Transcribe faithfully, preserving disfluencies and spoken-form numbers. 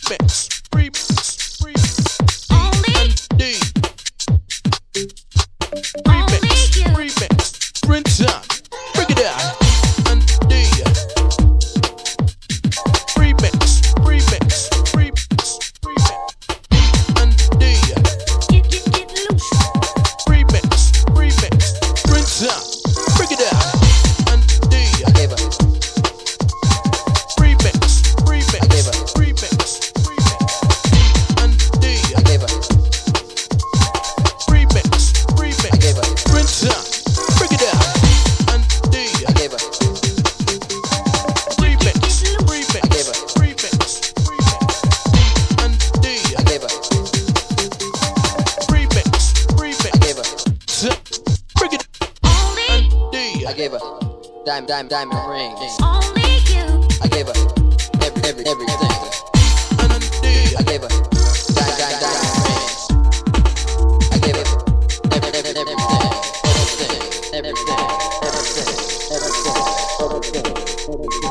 remix, remix, remix. Only D. Remix, remix. Brenton, bring it out. And D. Remix, remix, remix, remix. And D. Get, get, get loose. Remix, remix. Brenton, bring it out. And D. I gave her. Remix, remix, I gave her. remix, remix. And D. I gave her. Remix, remix. I gave her. Brenton, bring it out. And D. I gave her. Remix, remix, I gave her. remix, remix. And D. I gave her. Remix, remix. I gave her. Bring it. Only, And D. I gave her. Dime, dime, diamond rings. only you. I gave her. Every, every, everything. And D. I gave her. Dime, dime, diamond rings. I gave her. Every, every, everything. Everything. Everything. Everything. Everything. Everything. Everything.